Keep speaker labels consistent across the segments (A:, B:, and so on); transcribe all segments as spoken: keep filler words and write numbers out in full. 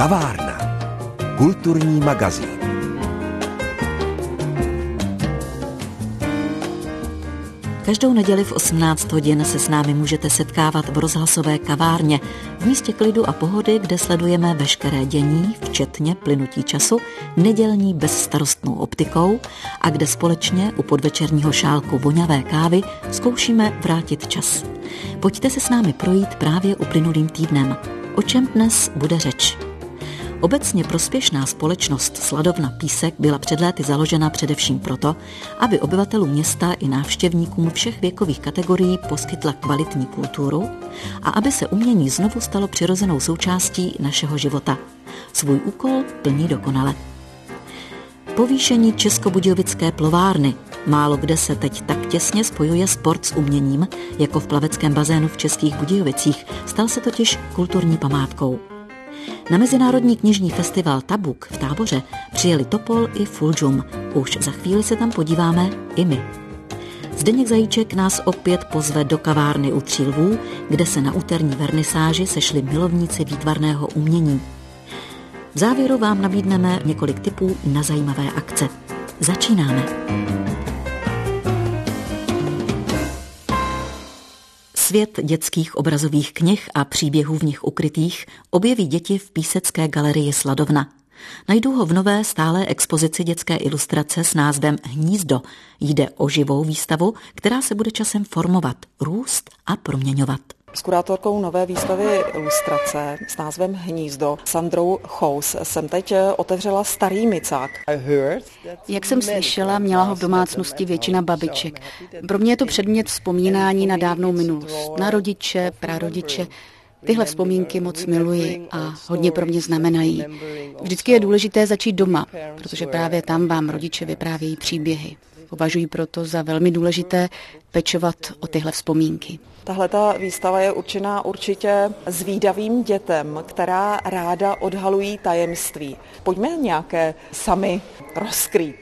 A: Kavárna. Kulturní magazín.
B: Každou neděli v osmnáct hodin se s námi můžete setkávat v rozhlasové kavárně, v místě klidu a pohody, kde sledujeme veškeré dění, včetně plynutí času, nedělní bezstarostnou optikou a kde společně u podvečerního šálku voňavé kávy zkoušíme vrátit čas. Pojďte se s námi projít právě uplynulým týdnem. O čem dnes bude řeč? Obecně prospěšná společnost Sladovna Písek byla před léty založena především proto, aby obyvatelům města i návštěvníkům všech věkových kategorií poskytla kvalitní kulturu a aby se umění znovu stalo přirozenou součástí našeho života. Svůj úkol plní dokonale. Povýšení Českobudějovické plovárny. Málo kde se teď tak těsně spojuje sport s uměním, jako v plaveckém bazénu v Českých Budějovicích, stal se totiž kulturní památkou. Na mezinárodní knižní festival Tabuk v Táboře přijeli Topol i Fuljum. Už za chvíli se tam podíváme i my. Zdeněk Zajíček nás opět pozve do kavárny u Tří lvů, kde se na úterní vernisáži sešli milovníci výtvarného umění. V závěru vám nabídneme několik tipů na zajímavé akce. Začínáme. Svět dětských obrazových knih a příběhů v nich ukrytých objeví děti v Písecké galerii Sladovna. Najdou ho v nové stálé expozici dětské ilustrace s názvem Hnízdo. Jde o živou výstavu, která se bude časem formovat, růst a proměňovat.
C: S kurátorkou nové výstavy ilustrace s názvem Hnízdo, Sandrou Chous, jsem teď otevřela starý micák.
D: Jak jsem slyšela, měla ho v domácnosti většina babiček. Pro mě je to předmět vzpomínání na dávnou minulost, na rodiče, prarodiče. Tyhle vzpomínky moc miluji a hodně pro mě znamenají. Vždycky je důležité začít doma, protože právě tam vám rodiče vyprávějí příběhy. Považuji proto za velmi důležité pečovat o tyhle vzpomínky.
C: Tahle ta výstava je určená určitě zvídavým dětem, která ráda odhalují tajemství. Pojďme nějaké sami rozkrýt.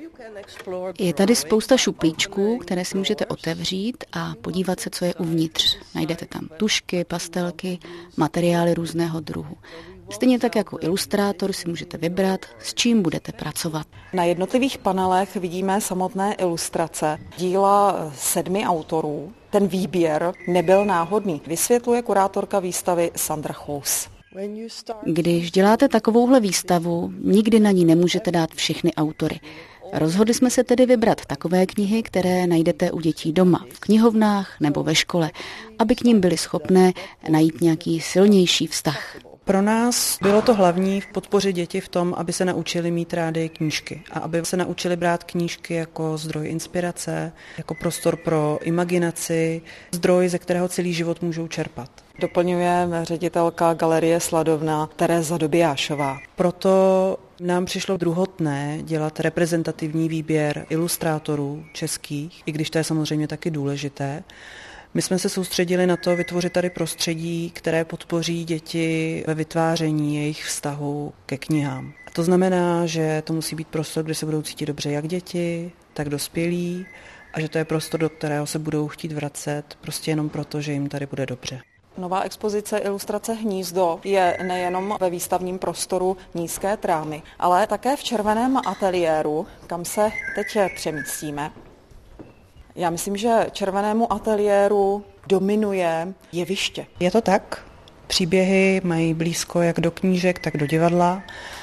D: Je tady spousta šuplíčků, které si můžete otevřít a podívat se, co je uvnitř. Najdete tam tužky, pastelky, materiály různého druhu. Stejně tak jako ilustrátor si můžete vybrat, s čím budete pracovat.
C: Na jednotlivých panelech vidíme samotné ilustrace. Díla sedmi autorů. Ten výběr nebyl náhodný, vysvětluje kurátorka výstavy Sandra Chous.
D: Když děláte takovouhle výstavu, nikdy na ní nemůžete dát všechny autory. Rozhodli jsme se tedy vybrat takové knihy, které najdete u dětí doma, v knihovnách nebo ve škole, aby k nim byly schopné najít nějaký silnější vztah.
E: Pro nás bylo to hlavní v podpoře děti v tom, aby se naučili mít rády knížky a aby se naučili brát knížky jako zdroj inspirace, jako prostor pro imaginaci, zdroj, ze kterého celý život můžou čerpat.
C: Doplňuje ředitelka galerie Sladovna Tereza Dobijášová.
E: Proto nám přišlo druhotné dělat reprezentativní výběr ilustrátorů českých, i když to je samozřejmě taky důležité. My jsme se soustředili na to vytvořit tady prostředí, které podpoří děti ve vytváření jejich vztahu ke knihám. A to znamená, že to musí být prostor, kde se budou cítit dobře jak děti, tak dospělí a že to je prostor, do kterého se budou chtít vracet prostě jenom proto, že jim tady bude dobře.
C: Nová expozice ilustrace Hnízdo je nejenom ve výstavním prostoru Nízké trámy, ale také v červeném ateliéru, kam se teď přemístíme. Já myslím, že červenému ateliéru dominuje jeviště.
E: Je to tak. Příběhy mají blízko jak do knížek, tak do divadla.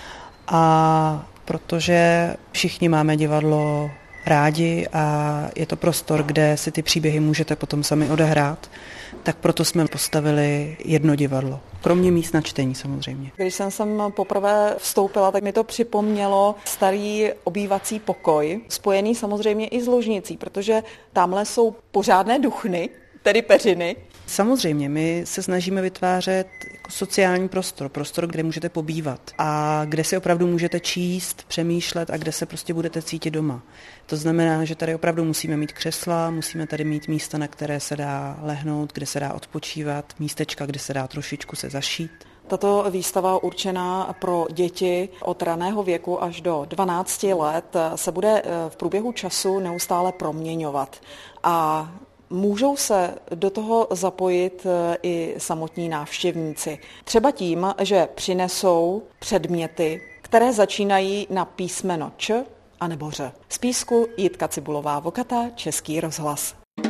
E: A protože všichni máme divadlo rádi a je to prostor, kde si ty příběhy můžete potom sami odehrát, tak proto jsme postavili jedno divadlo. Kromě míst na čtení samozřejmě.
C: Když jsem sem poprvé vstoupila, tak mi to připomnělo starý obývací pokoj, spojený samozřejmě i s ložnicí, protože tamhle jsou pořádné duchny, tedy peřiny.
E: Samozřejmě, my se snažíme vytvářet jako sociální prostor, prostor, kde můžete pobývat a kde si opravdu můžete číst, přemýšlet a kde se prostě budete cítit doma. To znamená, že tady opravdu musíme mít křesla, musíme tady mít místa, na které se dá lehnout, kde se dá odpočívat, místečka, kde se dá trošičku se zašít.
C: Tato výstava určená pro děti od raného věku až do dvanácti let se bude v průběhu času neustále proměňovat. A Můžou se do toho zapojit i samotní návštěvníci. Třeba tím, že přinesou předměty, které začínají na písmeno Č a nebo Ř. Z Písku Jitka Cibulová-Vokatá, Český rozhlas.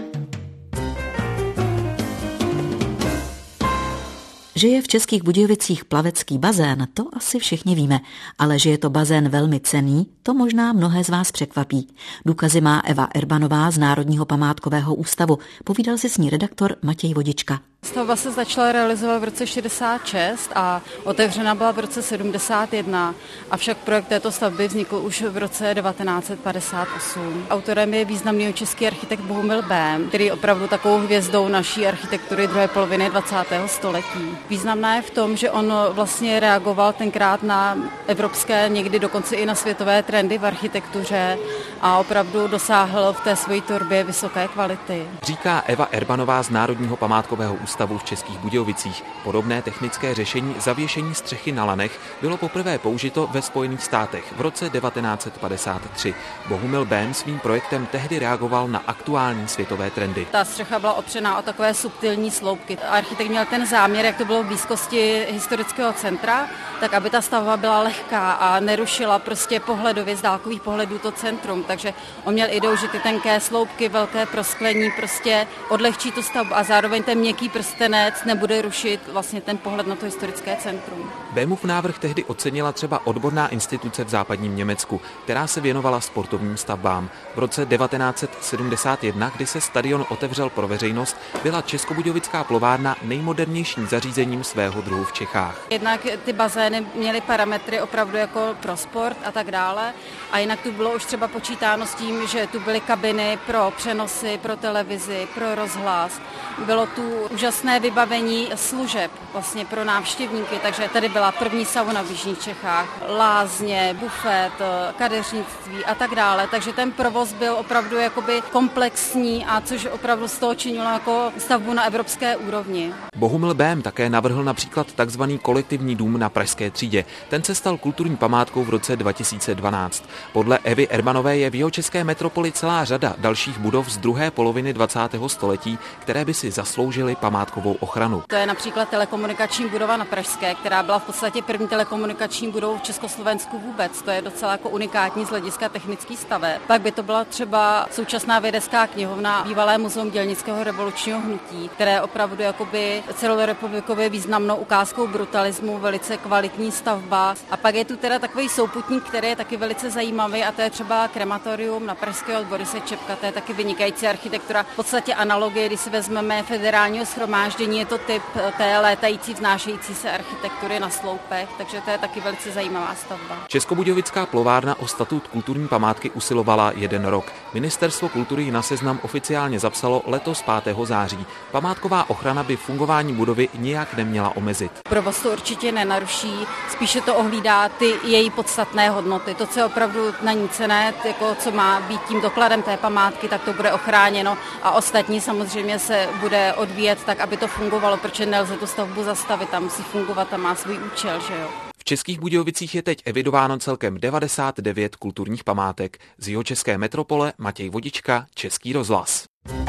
B: Že je v Českých Budějovicích plavecký bazén, to asi všichni víme, ale že je to bazén velmi cenný, to možná mnohé z vás překvapí. Důkazy má Eva Erbanová z Národního památkového ústavu. Povídal si s ní redaktor Matěj Vodička.
D: Stavba se začala realizovat v roce šedesát šest a otevřena byla v roce sedmdesát jedna, avšak projekt této stavby vznikl už v roce devatenáct set padesát osm. Autorem je významný český architekt Bohumil Bém, který je opravdu takovou hvězdou naší architektury druhé poloviny dvacátého století. Významná je v tom, že on vlastně reagoval tenkrát na evropské, někdy dokonce i na světové trendy v architektuře a opravdu dosáhl v té své tvorbě vysoké kvality.
F: Říká Eva Erbanová z Národního památkového ústavu v Českých Budějovicích. Podobné technické řešení zavěšení střechy na lanech bylo poprvé použito ve Spojených státech v roce devatenáct set padesát tři. Bohumil Bém svým projektem tehdy reagoval na aktuální světové trendy.
D: Ta střecha byla opřená o takové subtilní sloupky. Architekt měl ten záměr, jak to bylo v blízkosti historického centra, tak aby ta stavba byla lehká a nerušila prostě pohledově z dálkových pohledů to centrum. Takže on měl ideu, že ty tenké sloupky, velké prosklení prostě odlehčí tu stavbu a zároveň ten měkký prstenec nebude rušit vlastně ten pohled na to historické centrum.
F: Bémův návrh tehdy ocenila třeba odborná instituce v západním Německu, která se věnovala sportovním stavbám. V roce devatenáct set sedmdesát jedna, kdy se stadion otevřel pro veřejnost, byla Českobudějovická plovárna nejmodernějším zařízením svého druhu v Čechách.
D: Jednak ty bazény měly parametry opravdu jako pro sport a tak dále a jinak tu bylo už třeba počítáno s tím, že tu byly kabiny pro přenosy, pro televizi, pro rozhlas. Bylo tu úžasné vybavení služeb vlastně pro návštěvníky, takže tady byla první sauna v jižních Čechách, lázně, bufet, kadeřnictví a tak dále, takže ten provoz byl opravdu jakoby komplexní a což opravdu z toho činilo jako stavbu na evropské úrovni.
F: Bohumil Bém také navrhl například takzvaný kolektivní dům na Pražské třídě. Ten se stal kulturní památkou v roce dva tisíce dvanáct. Podle Evy Erbanové je v jihočeské metropoli celá řada dalších budov z druhé poloviny dvacátého století, které by si zasloužily památkovou ochranu.
D: To je například telekomunikační budova na Pražské, která byla v podstatě první telekomunikační budovou v Československu vůbec. To je docela jako unikátní z hlediska technických staveb. Pak by to byla třeba současná vědecká knihovna, bývalé muzeum dělnického revolučního hnutí, které opravdu jakoby celorepublikově významnou ukázkou brutalismu, velice kvalitní stavba. A pak je tu teda takový souputník, který je taky velice zajímavý, a to je třeba krematorium na Pražské od Borise Čepka. To je taky vynikající architektura. V podstatě analogie, když si vezmeme federálního shromáždění, je to typ té létající, vznášející se architektury na sloupech, takže to je taky velice zajímavá stavba.
F: Českobudějovická plovárna o statut kulturní památky usilovala jeden rok. Ministerstvo kultury ji na seznam oficiálně zapsalo letos pátého září. Památková ochrana by fungování budovy nijak neměla omezit.
D: Provoz to určitě nenaruší, spíše to ohlídá ty její podstatné hodnoty. To, co je opravdu na ní cenné, jako co má být tím dokladem té památky, tak to bude ochráněno a ostatní samozřejmě se bude odvíjet tak, aby to fungovalo, protože nelze tu stavbu zastavit, tam musí fungovat a má svůj účel, že jo.
F: V Českých Budějovicích je teď evidováno celkem devadesát devět kulturních památek. Z jihočeské metropole Matěj Vodička, Český rozhlas.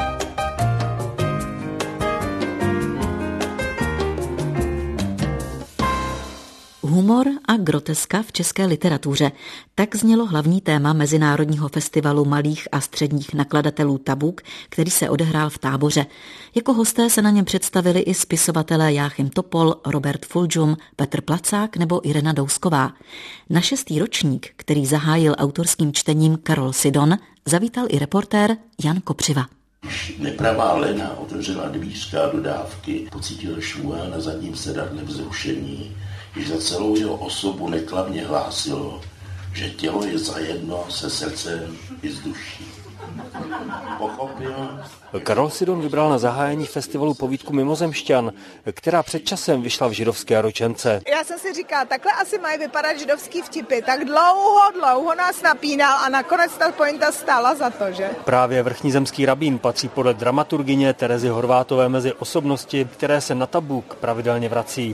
B: Humor a groteska v české literatuře. Tak znělo hlavní téma Mezinárodního festivalu malých a středních nakladatelů Tabuk, který se odehrál v Táboře. Jako hosté se na něm představili i spisovatelé Jáchym Topol, Robert Fulžum, Petr Placák nebo Irena Dousková. Na šestý ročník, který zahájil autorským čtením Karol Sidon, zavítal i reportér Jan Kopřiva.
G: Když nepravá Lena otevřela dvířka dodávky, pocítil Šmuel na zadním sedadle vzrušení, když za celou jeho osobu neklavně hlásilo, že tělo je zajedno se srdcem i s duší. Pochopil?
H: Karol Sidon vybral na zahájení festivalu povídku Mimozemšťan, která před časem vyšla v Židovské ročence.
I: Já jsem si říkala, takhle asi mají vypadat židovský vtipy. Tak dlouho, dlouho nás napínal a nakonec ta pointa stála za to, že?
H: Právě vrchní zemský rabín patří podle dramaturgyně Terezy Horvátové mezi osobnosti, které se na Tabuk pravidelně vrací.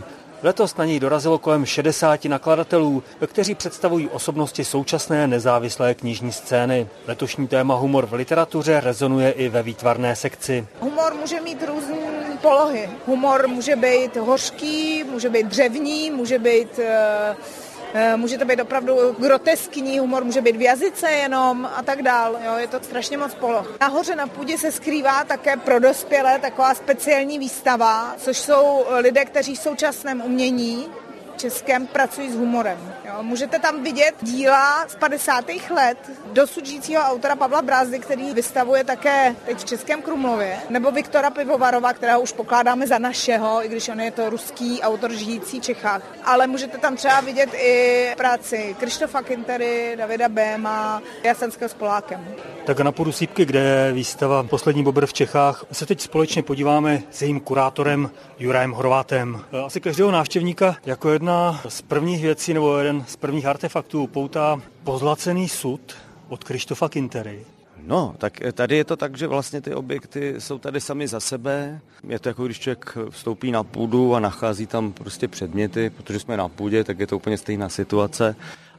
H: Letos na něj dorazilo kolem šedesáti nakladatelů, kteří představují osobnosti současné nezávislé knižní scény. Letošní téma humor v literatuře rezonuje i ve výtvarné sekci.
I: Humor může mít různé polohy. Humor může být hořký, může být dřevní, může být... Uh... Může to být opravdu groteskní humor, může být v jazyce jenom a tak dál. Jo, je to strašně moc poloh. Nahoře na půdě se skrývá také pro dospělé taková speciální výstava, což jsou lidé, kteří v současném umění českém pracují s humorem. Jo, můžete tam vidět díla z padesátých let dosud žijícího autora Pavla Brázdy, který vystavuje také teď v Českém Krumlově, nebo Viktora Pivovarova, kterého už pokládáme za našeho, i když on je to ruský autor žijící v Čechách. Ale můžete tam třeba vidět i práci Krištofa Kintery, Davida Béma, Jasenského s Polákem.
H: Tak na půdu Sýpky, kde je výstava Poslední bobr v Čechách, se teď společně podíváme s jejím kurátorem Jurajem Horvátem. Asi každého návštěvníka jako jedna z prvních věcí nebo jeden z prvních artefaktů poutá pozlacený sud od Krištofa Kintery.
J: No, tak tady je to tak, že vlastně ty objekty jsou tady sami za sebe. Je to jako když člověk vstoupí na půdu a nachází tam prostě předměty, protože jsme na půdě, tak je to úplně stejná situace.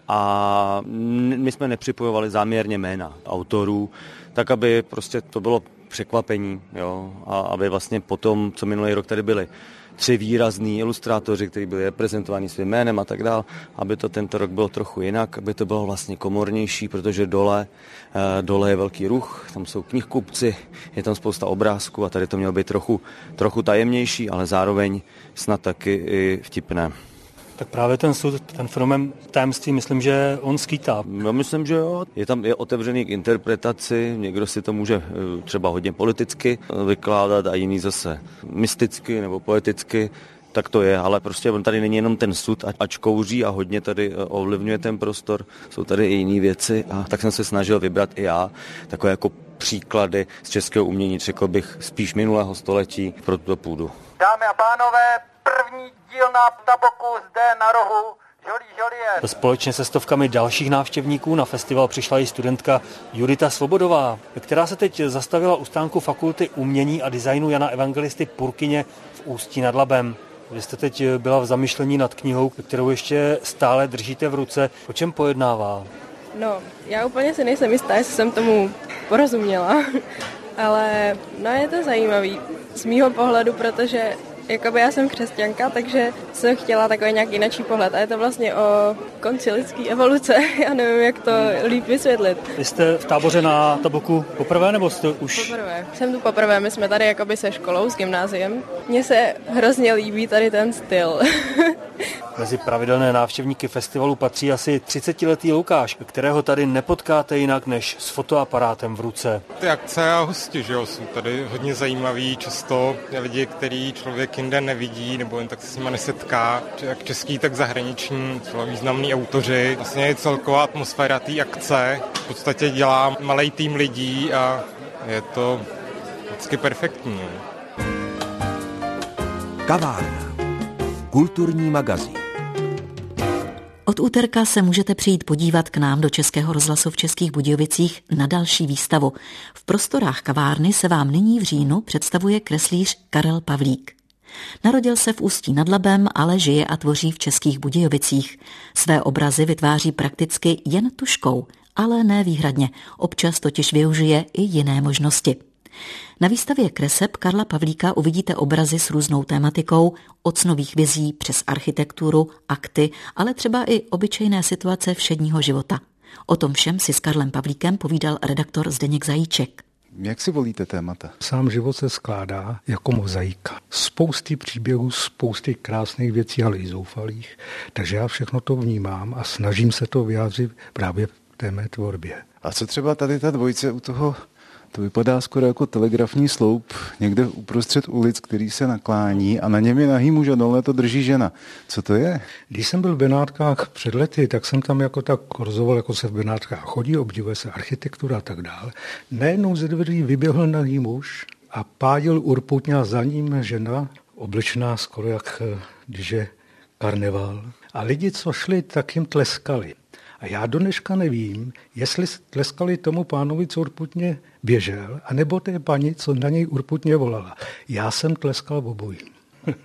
J: A my jsme nepřipojovali záměrně jména autorů, tak aby prostě to bylo překvapení, jo, a aby vlastně potom, co minulý rok tady byli tři výrazní ilustrátoři, kteří byli reprezentovaní svým jménem a tak dál, aby to tento rok bylo trochu jinak, aby to bylo vlastně komornější, protože dole, dole je velký ruch, tam jsou knihkupci, je tam spousta obrázků a tady to mělo být trochu, trochu tajemnější, ale zároveň snad taky i vtipné.
H: Tak právě ten sud, ten fenomén tajemství, myslím, že on skýtá.
J: Já myslím, že jo. Je tam je otevřený k interpretaci, někdo si to může třeba hodně politicky vykládat a jiný zase mysticky nebo poeticky, tak to je, ale prostě on tady není jenom ten sud, ač kouří a hodně tady ovlivňuje ten prostor, jsou tady i jiné věci a tak jsem se snažil vybrat i já takové jako příklady z českého umění, řekl bych spíš minulého století pro tuto půdu.
K: Dámy a pánové, první dílna Taboku zde na rohu Žolí Žoliér.
H: Společně se stovkami dalších návštěvníků na festival přišla i studentka Judita Svobodová, která se teď zastavila u stánku Fakulty umění a designu Jana Evangelisty Purkyně v Ústí nad Labem. Vy jste teď byla v zamyšlení nad knihou, kterou ještě stále držíte v ruce. O čem pojednává?
L: No, já úplně si nejsem jistá, jestli jsem tomu porozuměla, ale no je to zajímavý z mýho pohledu, protože jakoby já jsem křesťanka, takže jsem chtěla takový nějaký jiný pohled a je to vlastně o konci lidské evoluce. Já nevím, jak to líp vysvětlit.
H: Vy jste v táboře na Taboku poprvé, nebo jste už...
L: Poprvé. Jsem tu poprvé, my jsme tady jakoby se školou, s gymnáziem. Mně se hrozně líbí tady ten styl.
H: Mezi pravidelné návštěvníky festivalu patří asi třicetiletý Lukáš, kterého tady nepotkáte jinak než s fotoaparátem v ruce.
M: Ty akce a hosti, že jo, jsou tady hodně zajímaví, často lidi, který člověk jinde nevidí, nebo jen tak se s nimi nesetká, jak český, tak zahraniční, třeba významní autoři. Vlastně je celková atmosféra té akce, v podstatě dělá malej tým lidí a je to vždycky perfektní.
A: Kavárna. Kulturní magazín.
B: Od úterka se můžete přijít podívat k nám do Českého rozhlasu v Českých Budějovicích na další výstavu. V prostorách kavárny se vám nyní v říjnu představuje kreslíř Karel Pavlík. Narodil se v Ústí nad Labem, ale žije a tvoří v Českých Budějovicích. Své obrazy vytváří prakticky jen tužkou, ale ne výhradně. Občas totiž využije i jiné možnosti. Na výstavě kreseb Karla Pavlíka uvidíte obrazy s různou tématikou, od snových vizí přes architekturu, akty, ale třeba i obyčejné situace všedního života. O tom všem si s Karlem Pavlíkem povídal redaktor Zdeněk Zajíček.
N: Jak si volíte témata?
O: Sám život se skládá jako mozaika. Spousty příběhů, spousty krásných věcí, ale i zoufalých. Takže já všechno to vnímám a snažím se to vyjádřit právě v té mé tvorbě.
N: A co třeba tady ta dvojice u toho? To vypadá skoro jako telegrafní sloup někde uprostřed ulic, který se naklání a na něm je nahý muž a dole to drží žena. Co to je?
O: Když jsem byl v Benátkách před lety, tak jsem tam jako tak korzoval, jako se v Benátkách chodí, obdivuje se architektura a tak dále. Najednou ze dveří vyběhl nahý muž a pádil urputně a za ním žena, oblečená skoro jak když je karneval. A lidi, co šli, tak jim tleskali. A já do dneška nevím, jestli tleskali tomu pánovi, co urputně běžel, anebo té paní, co na něj urputně volala. Já jsem tleskal obojím.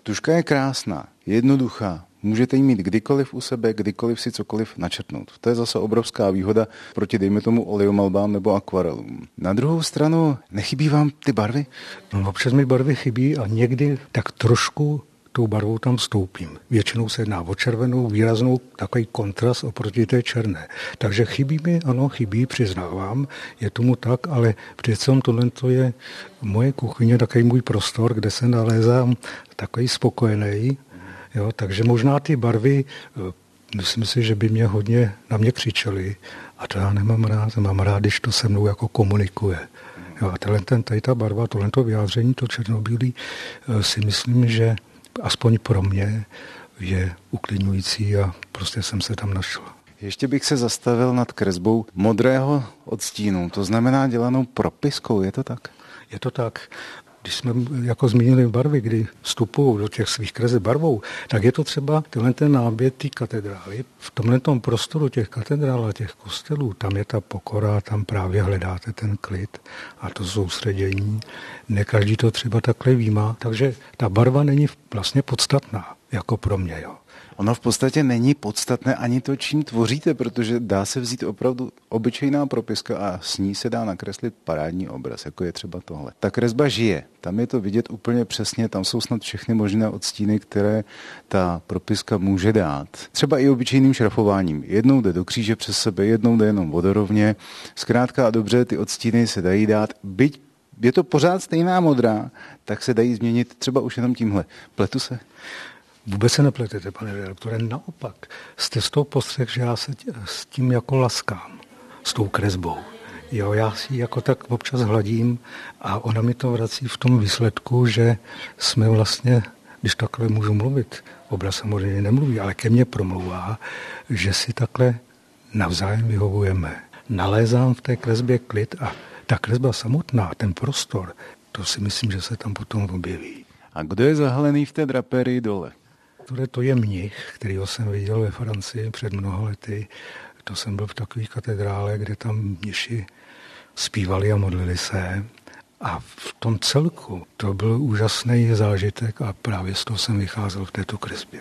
N: Tužka je krásná, jednoduchá. Můžete ji mít kdykoliv u sebe, kdykoliv si cokoliv načrtnout. To je zase obrovská výhoda proti, dejme tomu, oleomalbám nebo akvarelům. Na druhou stranu, nechybí vám ty barvy?
O: No, občas mi barvy chybí a někdy tak trošku tou barvou tam stoupím. Většinou se jedná o červenou, výraznou, takový kontrast oproti té černé. Takže chybí mi, ano, chybí, přiznávám, je tomu tak, ale přece tohle to je moje kuchyně, takový můj prostor, kde se nalézám takový spokojený. Jo, takže možná ty barvy, myslím si, že by mě hodně na mě křičely a to já nemám rád, mám rád, když to se mnou jako komunikuje. Jo, a tenhle, ten, tady ta barva, tohle vyjádření, to černobílý, si myslím, že aspoň pro mě je uklidňující a prostě jsem se tam našel.
N: Ještě bych se zastavil nad kresbou modrého odstínu, to znamená dělanou propiskou, je to tak?
O: Je to tak. Když jsme jako zmínili barvy, kdy vstupují do těch svých kreseb barvou, tak je to třeba tenhle ten náběh té katedrály. V tomhle tom prostoru těch katedrál a těch kostelů, tam je ta pokora, tam právě hledáte ten klid a to soustředění. Ne každý to třeba takhle vnímá, takže ta barva není vlastně podstatná, jako pro mě, jo.
N: Ono v podstatě není podstatné ani to, čím tvoříte, protože dá se vzít opravdu obyčejná propiska a s ní se dá nakreslit parádní obraz, jako je třeba tohle. Ta kresba žije, tam je to vidět úplně přesně, tam jsou snad všechny možné odstíny, které ta propiska může dát. Třeba i obyčejným šrafováním. Jednou jde do kříže přes sebe, jednou jde jenom vodorovně. Zkrátka a dobře, ty odstíny se dají dát, byť je to pořád stejná modrá, tak se dají změnit třeba už jenom tímhle. Pletu se?
O: Vůbec se nepletete, pane redaktore, naopak. Jste z toho postřeh, že já se tě, s tím jako laskám, s tou kresbou. Jo, já si ji jako tak občas hladím a ona mi to vrací v tom výsledku, že jsme vlastně, když takhle můžu mluvit, obraz samozřejmě nemluví, ale ke mně promluvá, že si takhle navzájem vyhovujeme. Nalézám v té kresbě klid a ta kresba samotná, ten prostor, to si myslím, že se tam potom objeví.
N: A kdo je zahalený v té draperii dole?
O: To je mnich, kterýho jsem viděl ve Francii před mnoha lety. To jsem byl v takové katedrále, kde tam mniši zpívali a modlili se. A v tom celku to byl úžasný zážitek a právě z toho jsem vycházel v této kresbě.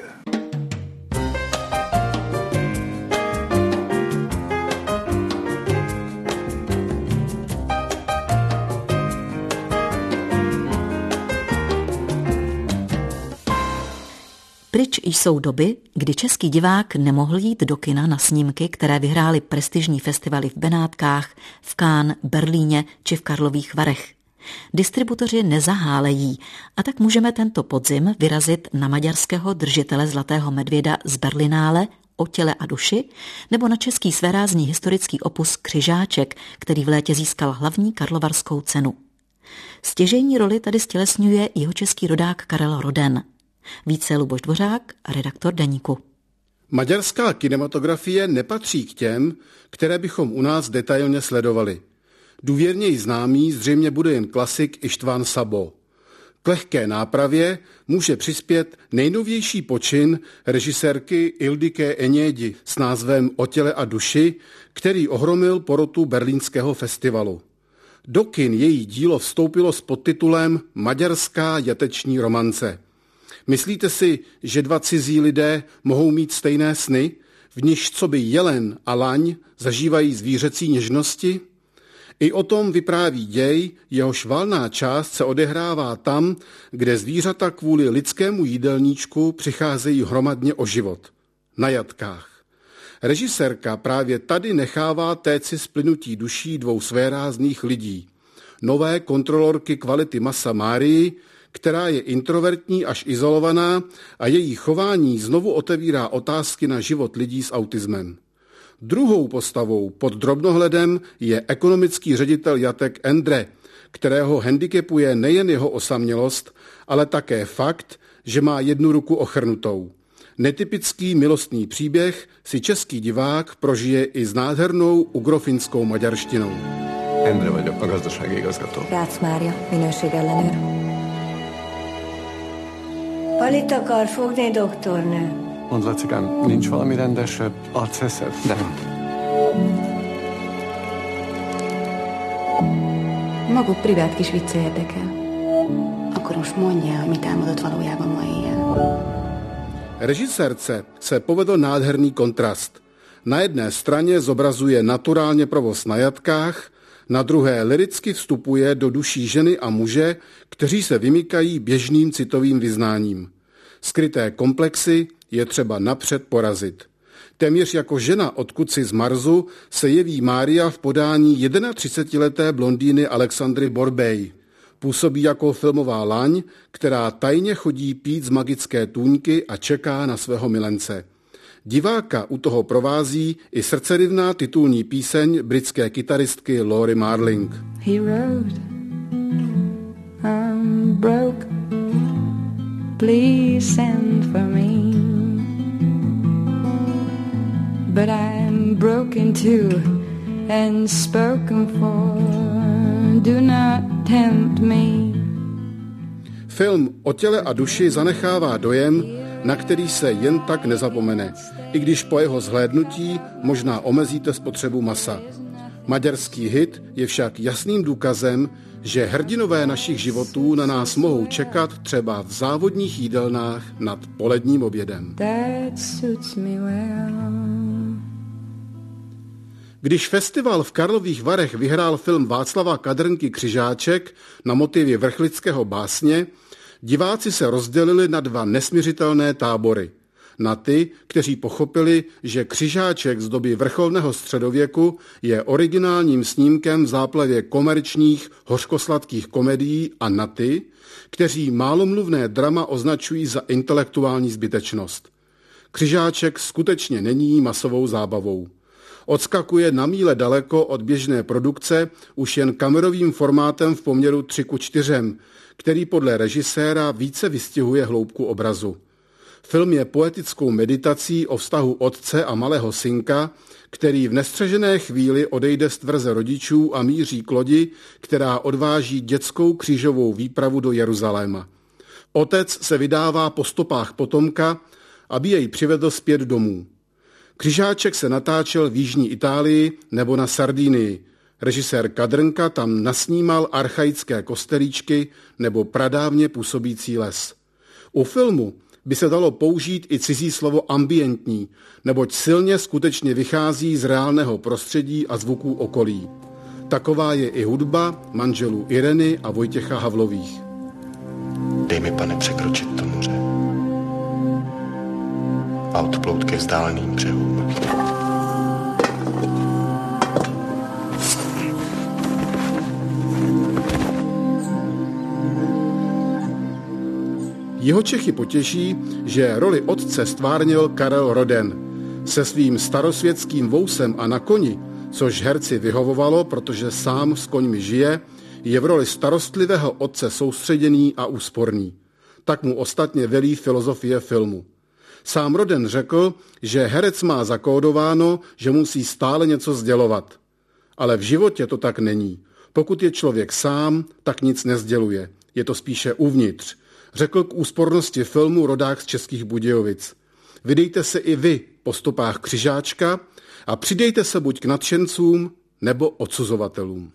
B: Pryč jsou doby, kdy český divák nemohl jít do kina na snímky, které vyhrály prestižní festivaly v Benátkách, v Cannes, Berlíně či v Karlových Varech. Distributoři nezahálejí a tak můžeme tento podzim vyrazit na maďarského držitele Zlatého medvěda z Berlinále O těle a duši nebo na český svérázný historický opus Křižáček, který v létě získal hlavní karlovarskou cenu. Stěžejní roli tady stělesňuje jihočeský rodák Karel Roden. Více Luboš Dvořák a redaktor Deníku.
P: Maďarská kinematografie nepatří k těm, které bychom u nás detailně sledovali. Důvěrněji známý zřejmě bude jen klasik István Szabó. K lehké nápravě může přispět nejnovější počin režisérky Ildike Enyedi s názvem O těle a duši, který ohromil porotu berlínského festivalu. Do kin její dílo vstoupilo s podtitulem Maďarská jateční romance. Myslíte si, že dva cizí lidé mohou mít stejné sny, v nichž coby jelen a laň zažívají zvířecí něžnosti? I o tom vypráví děj, jehož valná část se odehrává tam, kde zvířata kvůli lidskému jídelníčku přicházejí hromadně o život. Na jatkách. Režisérka právě tady nechává téci splynutí duší dvou svérázných lidí. Nové kontrolorky kvality masa Márii, která je introvertní až izolovaná a její chování znovu otevírá otázky na život lidí s autismem. Druhou postavou pod drobnohledem je ekonomický ředitel jatek Endre, kterého handicapuje nejen jeho osamělost, ale také fakt, že má jednu ruku ochrnutou. Netypický milostný příběh si český divák prožije i s nádhernou ugrofinskou maďarštinou.
Q: Endre vagyok, a gazdasági igazgató.
R: Rácz Mária, minőségellenőr. Palit akar fogni, doktornő?
Q: Mondd, Lacikám, nincs valami rendesebb? Adsz eszed? Nem.
R: Maguk privát kis vicce érdekel. A
S: akkor most mondja, mit álmodott valójában ma éjjel.
P: Režisérce se povedl nádherný kontrast. Na jedné straně zobrazuje naturálně provoz na jatkách, na druhé lyricky vstupuje do duší ženy a muže, kteří se vymykají běžným citovým vyznáním. Skryté komplexy je třeba napřed porazit. Téměř jako žena od Kuci z Marsu se jeví Mária v podání třicetijednoleté blondýny Alexandry Borbej. Působí jako filmová laň, která tajně chodí pít z magické tůňky a čeká na svého milence. Diváka u toho provází i srdcerivná titulní píseň britské kytaristky Lori Marling.
T: He wrote, I'm broke, please send for me. But I'm broken too and spoken for, do not tempt me.
P: Film O těle a duši zanechává dojem, na který se jen tak nezapomene, i když po jeho zhlédnutí možná omezíte spotřebu masa. Maďarský hit je však jasným důkazem, že hrdinové našich životů na nás mohou čekat třeba v závodních jídelnách nad poledním obědem. Když festival v Karlových Varech vyhrál film Václava Kadrnky Křižáček na motivy vrchlického básně, diváci se rozdělili na dva nesmiřitelné tábory. Na ty, kteří pochopili, že Křižáček z doby vrcholného středověku je originálním snímkem v záplavě komerčních hořkosladkých komedií, a na ty, kteří málomluvné drama označují za intelektuální zbytečnost. Křižáček skutečně není masovou zábavou. Odskakuje na míle daleko od běžné produkce už jen kamerovým formátem v poměru tři ku čtyřem, který podle režiséra více vystihuje hloubku obrazu. Film je poetickou meditací o vztahu otce a malého synka, který v nestřežené chvíli odejde z tvrze rodičů a míří k lodi, která odváží dětskou křížovou výpravu do Jeruzaléma. Otec se vydává po stopách potomka, aby jej přivedl zpět domů. Křižáček se natáčel v jižní Itálii nebo na Sardinii. Režisér Kadrnka tam nasnímal archaické kostelíčky nebo pradávně působící les. U filmu by se dalo použít i cizí slovo ambientní, neboť silně skutečně vychází z reálného prostředí a zvuků okolí. Taková je i hudba manželů Ireny a Vojtěcha Havlových.
U: Dej mi, pane, překročit to moře a odplout ke vzdáleným břehům.
P: Jihočechy potěší, že roli otce stvárnil Karel Roden. Se svým starosvětským vousem a na koni, což herci vyhovovalo, protože sám s koňmi žije, je v roli starostlivého otce soustředěný a úsporný. Tak mu ostatně velí filozofie filmu. Sám Roden řekl, že herec má zakódováno, že musí stále něco sdělovat. Ale v životě to tak není. Pokud je člověk sám, tak nic nesděluje. Je to spíše uvnitř. Řekl k úspornosti filmu rodák z Českých Budějovic. Vydejte se i vy po stopách Křižáčka a přidejte se buď k nadšencům, nebo odsuzovatelům.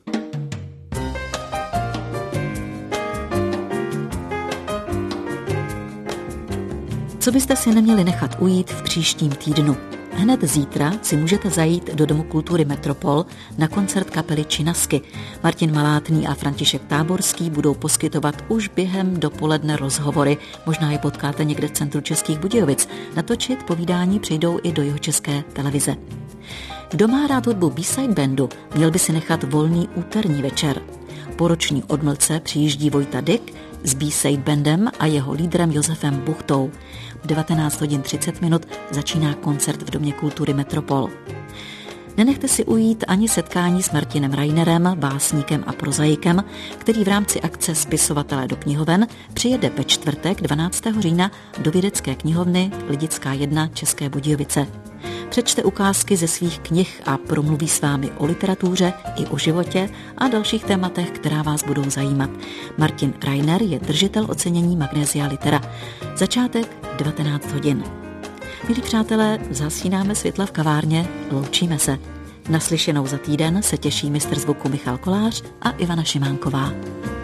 B: Co byste si neměli nechat ujít v příštím týdnu? Hned zítra si můžete zajít do Domu kultury Metropol na koncert kapely Činasky. Martin Malátný a František Táborský budou poskytovat už během dopoledne rozhovory. Možná je potkáte někde v centru Českých Budějovic. Natočit povídání přijdou i do Jihočeské televize. Kdo má rád hudbu B-side bandu, měl by si nechat volný úterní večer. Po roční odmlce přijíždí Vojta Dyk s B-side bandem a jeho lídrem Josefem Buchtou. V devatenáct hodin třicet minut začíná koncert v Domě kultury Metropol. Nenechte si ujít ani setkání s Martinem Rainerem, básníkem a prozaikem, který v rámci akce Spisovatelé do knihoven přijede ve čtvrtek dvanáctého října do vědecké knihovny Lidická jedna České Budějovice. Přečte ukázky ze svých knih a promluví s vámi o literatuře i o životě a dalších tématech, která vás budou zajímat. Martin Rainer je držitel ocenění Magnesia Litera. Začátek devatenáct hodin. Milí přátelé, zasínáme světla v kavárně, loučíme se. Naslyšenou za týden se těší mistr zvuku Michal Kolář a Ivana Šimánková.